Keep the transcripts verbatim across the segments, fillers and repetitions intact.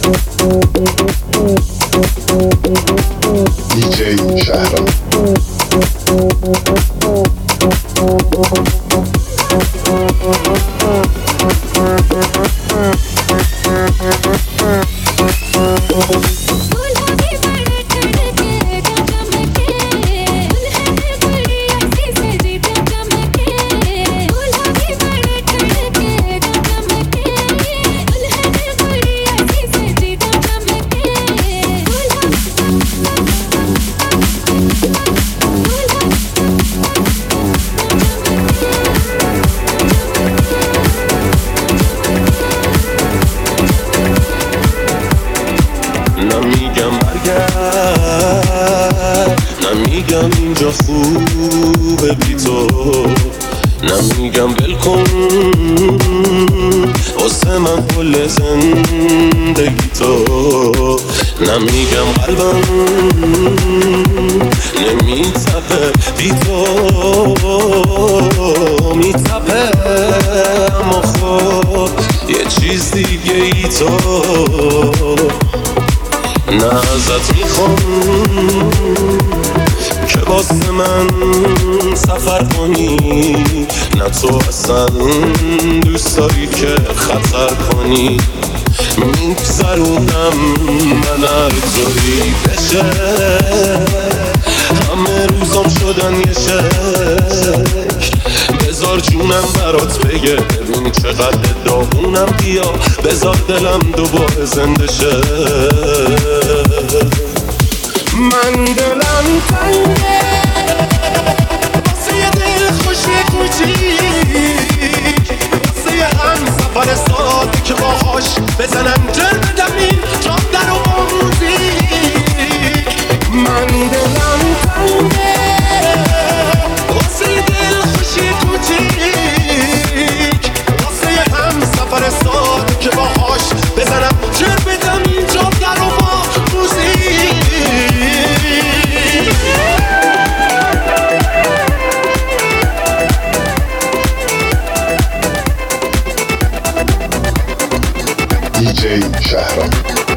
دیجی شهرام. نمیگم برگرد، نمیگم اینجا خوبه بی تو، نمیگم بلکن واسه من کل زندگی تو، نمیگم قلبم نمیتپه بی تو، میتپه اما خب یه چیز دیگه ای تو. نه ازت میخوام که واسه من سفر کنی، نه تو اصلا دوست داری که خطر کنی، میگذرونم من هر طوری بشه، همه روزام شدن یه شکل، بذار جونم برات بگه ببین چقدر داغونم، بیا بذار دلم دوباره زنده شه. من دلم تنگه واسه یه دل خوشی کوچیک، واسه یه هم سفر سادی که باهاش بزنم جر بدم این جام در و موزیک. من دلم تنگه واسه یه دل خوشی کوچیک، واسه یه هم سفر سادی که باهاش بزنم جر بدم این جام در و موزیک. دیجی شهرام.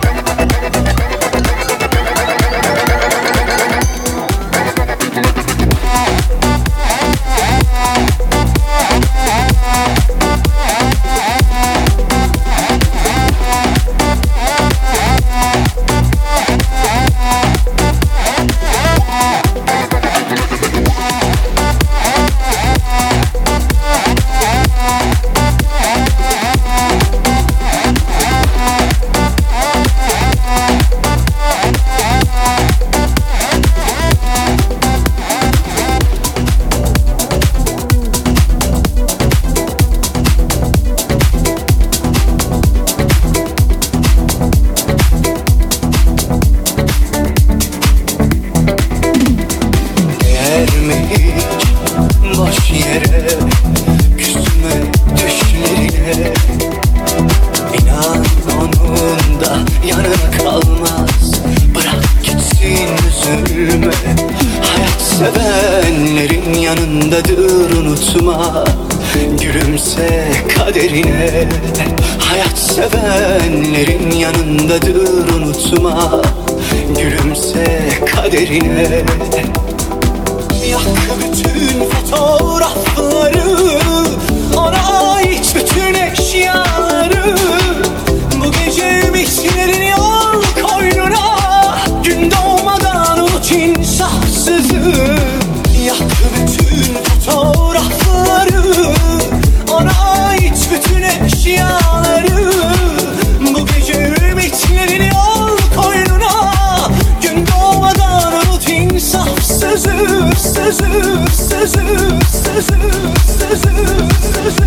Sevenlerin yanındadır unutma, gülümse kaderine. Hayat sevenlerin yanındadır unutma, gülümse kaderine. Yak bütün fotoğrafları, ona ait bütün eşyaları, bu gece ümitlerini al koynuna, gün doğmadan unut insafsızı. Yak bütün fotoğrafları, ona ait bütün eşyaları, bu gece ümitlerini al koynuna, gün doğmadan unut insafsızı. Sızı, sızı, sızı, sızı, sızı,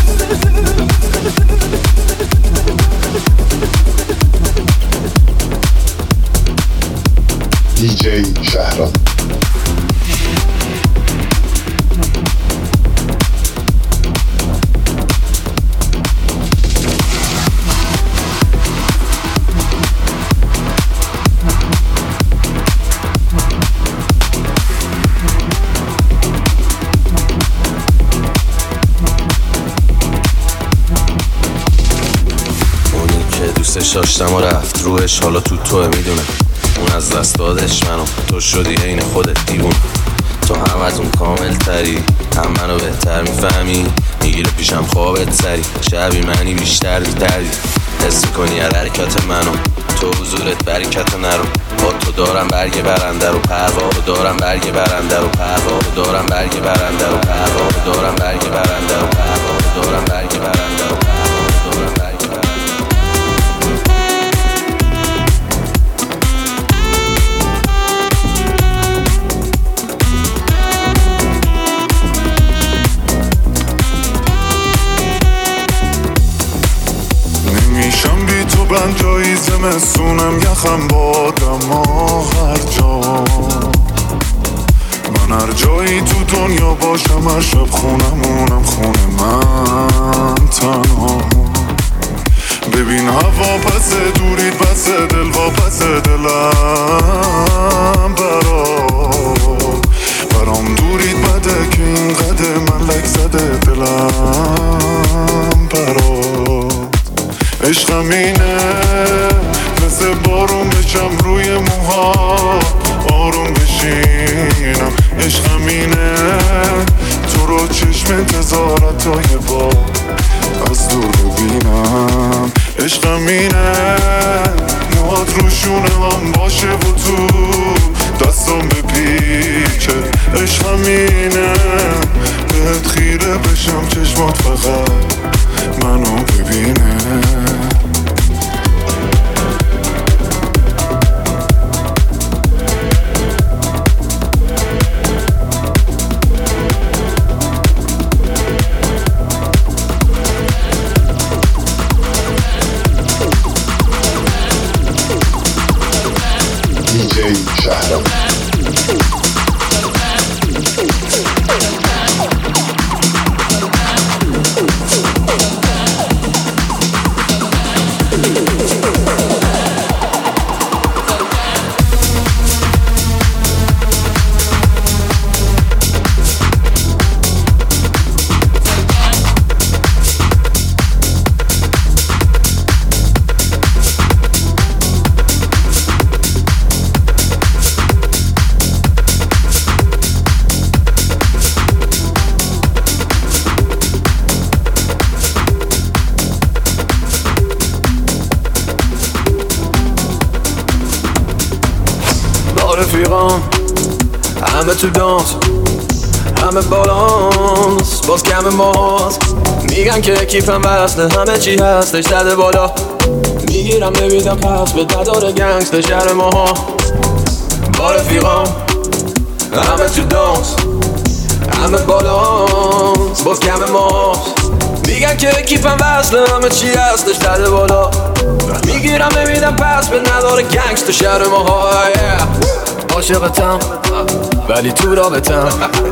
دیجی شهرام. دوستش داشتم و رفت روحش، حالا تو توه میدونم. اون از دست دادش منو، تو شدی عین خودت دیوون. تو هم از اون کامل تری، هم منو بهتر میفهمی. میگیره پیشم خوابت سری، شبی منی بیشتر بیتری. حس کنی هر حرکت منو، تو حضورت برکت نرو. با تو دارم برگ برنده رو، پروا رو دارم برگ برنده رو، پروا رو دارم برگ برنده رو، پروا رو دارم برگ برنده رو، پروا رو دارم برگ برنده رو، پروا رو دارم برگ برنده رو. نمیشم بی تو بنجایی زمستونم یخم بادم هر جا. من هر جایی تو دنیا باشم هر شب خونمونم خونه من تنها. ببین هوا پس دورید پس دل و پس دلم برا برام دورید بده که اینقدر من لک زده دلم برا. عشقم اینه مثل بارون بشم روی موها آروم بشینم. عشقم اینه تو رو چشم انتظارتای با از دور ببینم. عشقم اینه موهات روشونه هم باشه و تو دستم بپیچه. عشقم اینه بهت خیره بشم چشمات فقط منو ببینه. دیجی شهرام. رفیقام همه تو دانس، همه بالانس، باز کم ماست. میگن که کیفم وصله همه چی هستش زده بالا. میگیرم نمیدم پس به نداره گنگست شهر ماها. با رفیقام همه تو دانس، همه بالانس، باز کم ماست. میگن که کیفم وصله همه چی هستش زده بالا. میگیرم نمیدم پس به نداره گنگست شهر ماها. عاشقتم ولی تو رابطم،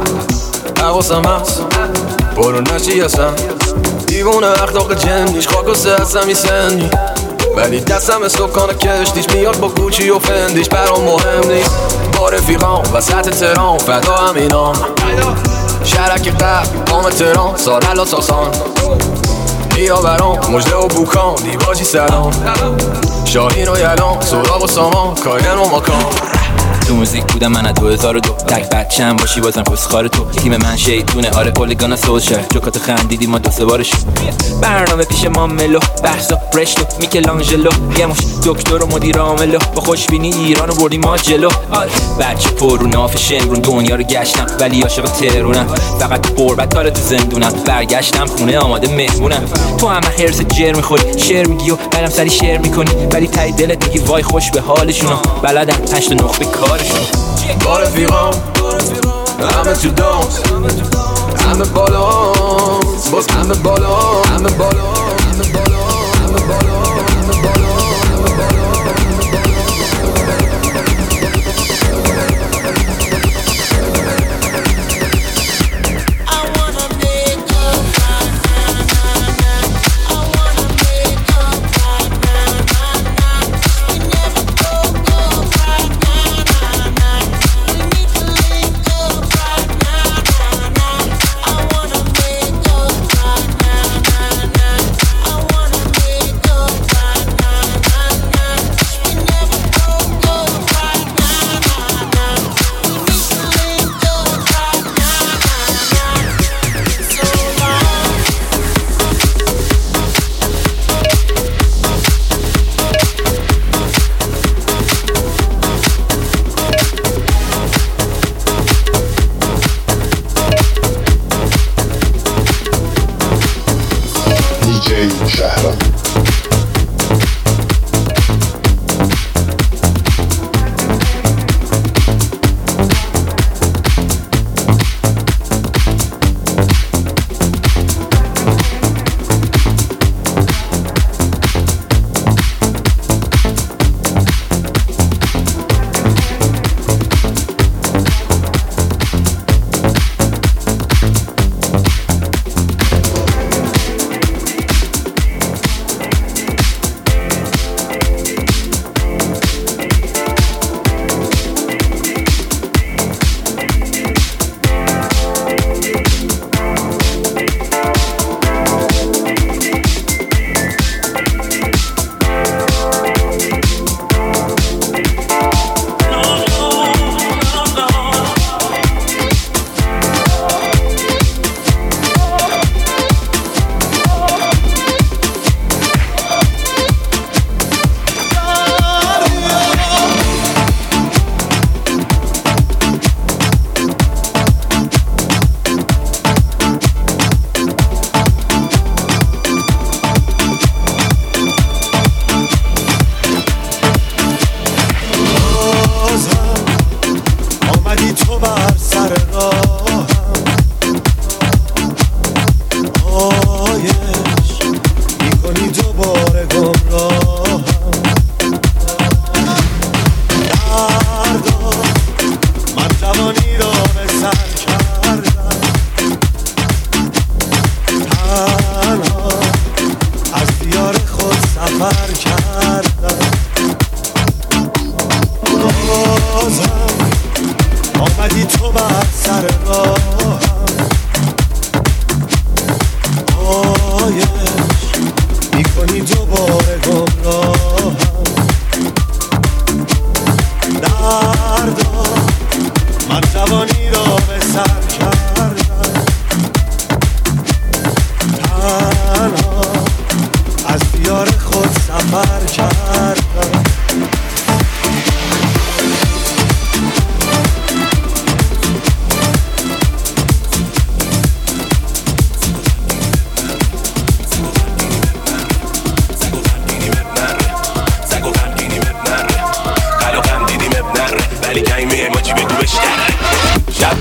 حواسم هست برو نشی هستم. دیوونه اخلاق جنیش خاک و سه هستم ای سنی، ولی دستم اسکان کشتیش میاد با گوچی و فندیش برام مهم نیست. با رفیقام وسط تهران فدا همینام، شرک قبل قام تهران سارلا ساسان. بیا برام مجده و بوکان دیواجی سلام، شاهین و یلان سراغ و سامان کاین و ماکان. تو موزیک بودم من از دو هزار و دو، تک بچم باشی بازم پسخار تو. تیم من شیطونه آره پولیگانا سوشل، جوکاتو خندیدی ما دو سه بارش. برنامه پیش ما ملو بحثا برشتو میکلانجلو، یه مش دکتر و مدیر عاملو، با خوشبینی ایرانو بردیم ما جلو. آره بچه پر و ناف شمرون دنیا رو گشتم ولی عاشق تهرونم. فقط قربت داره تو زندونم، برگشتم خونه آماده مهمونم. تو همه هرس جر میخوری شعر میگی و برم سری شعر میکنی، ولی تای دلت میگی وای خوش به حالشونو. بلدم هشت نقطه کارشون. با رفیقام همه تو دانس، همه بالانس، باز همه بالا، همه بالا، همه بالا، همه بالا، همه بالا.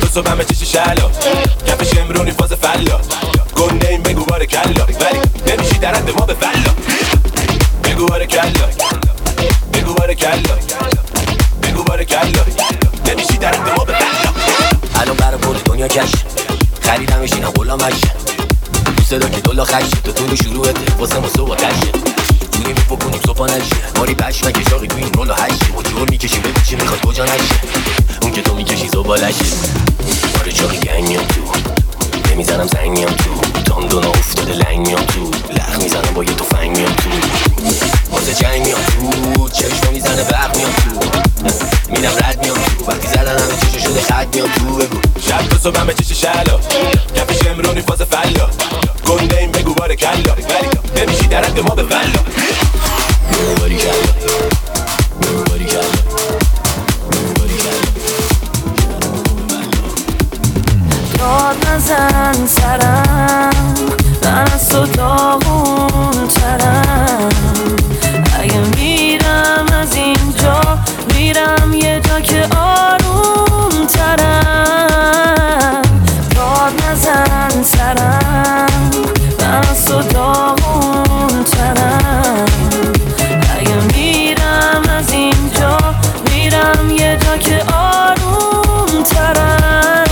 صبح همه چشی شلا کفش امرونی فاز فلا گنده این بگو باره کلا ولی نمیشی درد ما به فلا بگو باره کلا بگو باره کلا بگو باره کلا نمیشی درد ما به فلا الان برای بود دنیا کش خریدم میشینم غلامش دوست دا که دولا خشه تو طول شروعت واسه مسو با تشه جوری میپکنیم صبح نشه ماری پشمه که شاقی تو این رول و هشه و جور میکشیم بگو چی میخواد کجا نشه اون که تو میکشی زبالشه ماری چاقی گنگ میام تو نمیزنم زنگ میام تو تاندونا افتاده لنگ میام تو لخ میزنم با یه توفنگ میام تو واسه جنگ میام تو چشم میزنه برق میام تو میرم رد میام تو وقتی زدن همه چشم شده خد میام تو بگو شب تا صبح همه چشی شلا کفش امرونی فاز فلا گنده این بگو باره کلا ولی نمیشی درد ما به فلا بگو باری کلا بگو باری کلا بگو باری کلا داد نزن سرم من از تو داغون ترم اگه میرم از اینجا میرم یه جا که آروم ترم داد نزن سرم من از تو داغون ترم اگه میرم از اینجا میرم یه جا که آروم ترم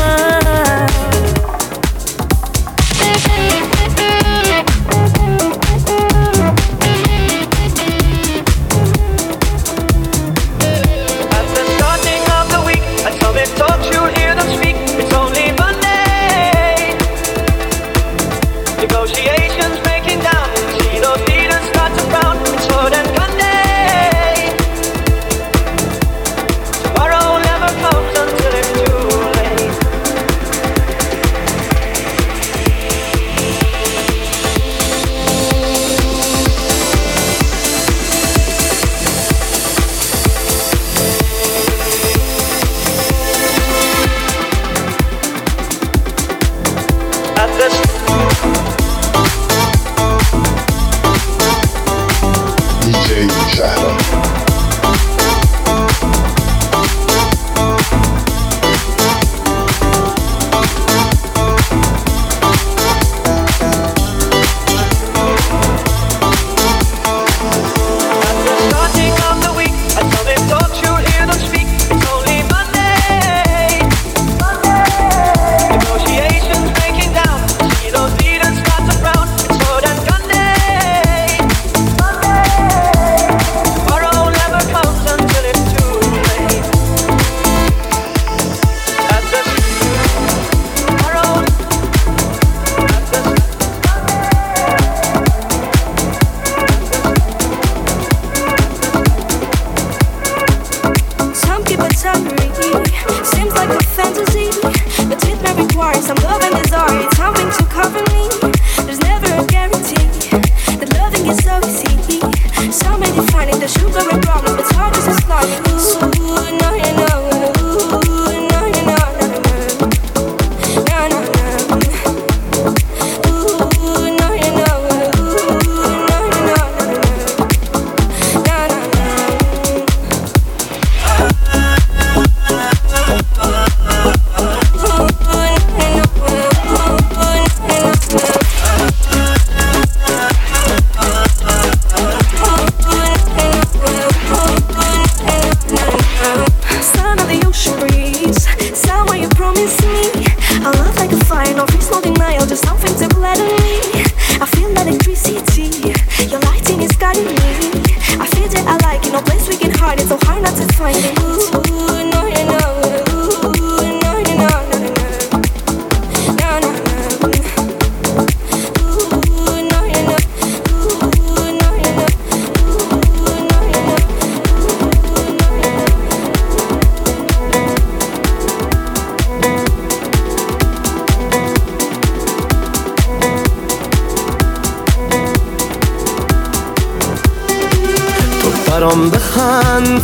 برام بخند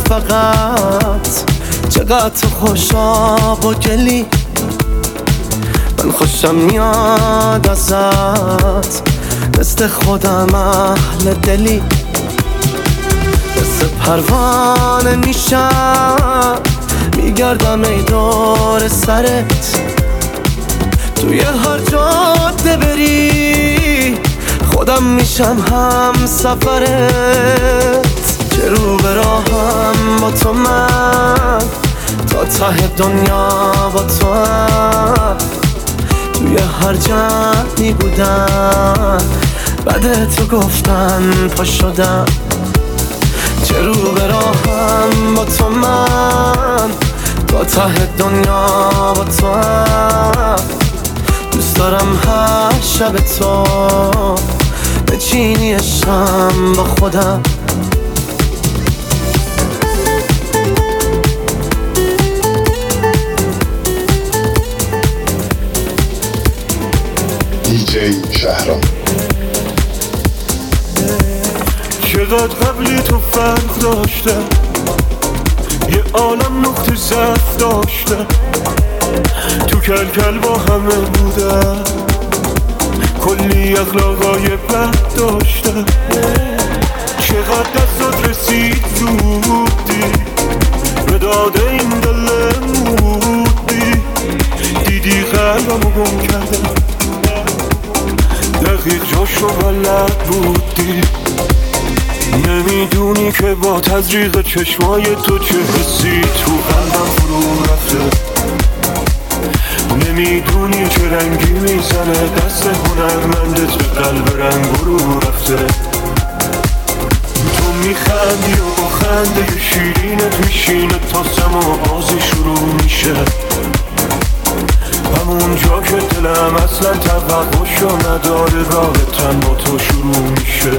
فقط چقدر تو خوشا با گلی من خوشم میاد ازت مثل خودم اهل دلی مثل پروانه میشم میگردم ای دور سرت، توی هر جاده بری خودم میشم هم سفرت. که رو به راهم با تو من، تا ته دنیا با تو هم، توی هر جمعی بودم بعد تو گفتن پا شدم. چه رو به راهم با تو من، تا ته دنیا با تو هم، دوست دارم هر شب تو بچینی عشقم با خودم. دیجی شهرام. چقدر قبلی تو فرق داشته، یه عالم نقطه ضعف داشته، تو کل کل با همه بوده، کلی اخلاقای بد داشته. چقدر دستات رسید زودی به داده این دل مودی، دیدی قلبمو گم کرده، دقیق جاشو بلد بودی. نمیدونی که با تزریق چشمای تو چه حسی تو قلبم فرو رفته، نمیدونی چه رنگی میزنه دست هنرمندت به قلب رنگ رو رفته. تو میخندی و با خنده شیرینت میشینه تا سما بازی شروع میشه، همون جا که دلم اصلا توقعشو نداره رابطن با تو شروع میشه.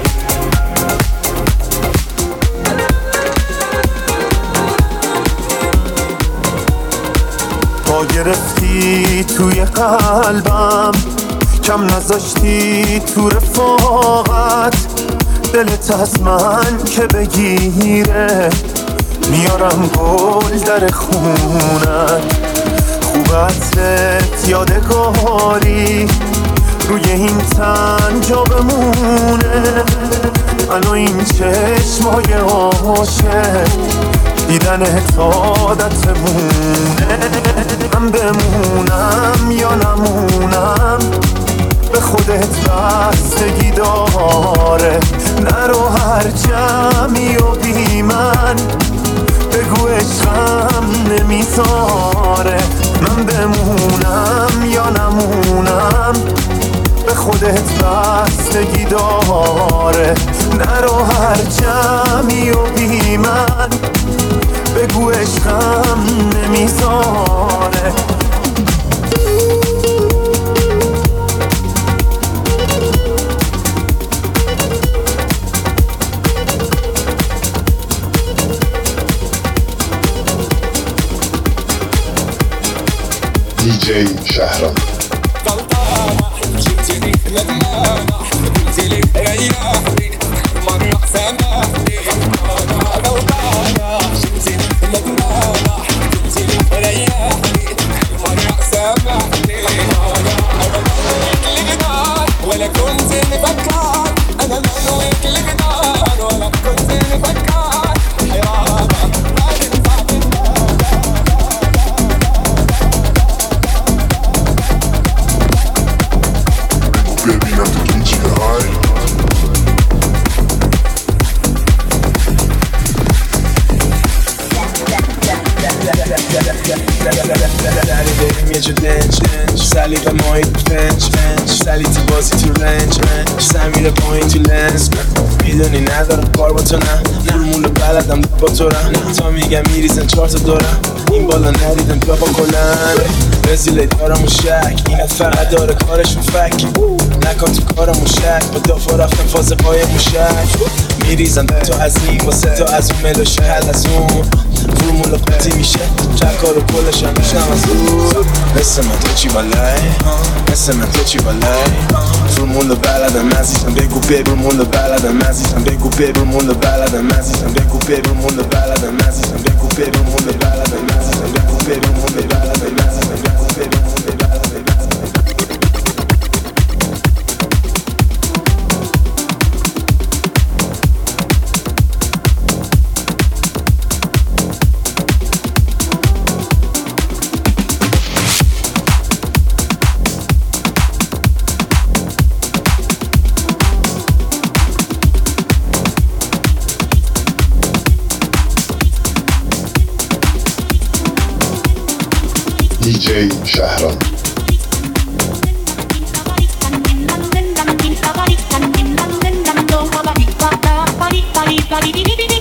پا گرفتی توی قلبم، کم نذاشتی تو رفاقت، دلت از من که بگیره میارم گل در خونت. خوب عطرت یادگاری روی این تن جا بمونه، منو این چشمای عاشق دیدن عادتمونه. من بمونم یا نمونم به خودت بستگی داره، نرو هر جمعی و بی من بگو عشقم نمیذاره. من بمونم یا نمونم به خودت بستگی داره، نرو هر جمعی و بی من بگو عشقم نمیذاره. دیجی شهرام. ولا كنت مفكر انا منويك الجدار، ولا كنت مفكر حيران ببینم تو گیجی های بریم یه جو دنج دنج، سلیقه مایی تو فنج فنج، سلی تو بازی تو رنج رنج، سمیره پایین تو لنز. میدونی ندارم کار با تو، نه فرمولو بلدم با تو رم، تا میگم میریزن چهار تا دورم، این بالا نریدم بیا با کلن. رزیله دارم و شک، اینت فقط داره کارشون فک، نکن تو کارم و شک، با دافا رفتم فاز پای موشک. میریزن تو از این واسه تو از اون ملوشه حل از اون فرمول قطعی میشه، چکار و کلش هم میشنم از دور. مثل من تو چی بالای، مثل من تو چی بالای، فرمول بلدم عزیزم بگو بگو فرمول بلدم عزیزم بگو بگو فرمول بلدم عزیزم بگو بگو فرمول بلدم عزیزم بگو بگو فرمول بلدم عزیزم بگو بگو فرمول بلدم عزیزم بگو بگو فرمول بلدم. دیجی شهرام. Body, body, body, body, body, body, body, body, body.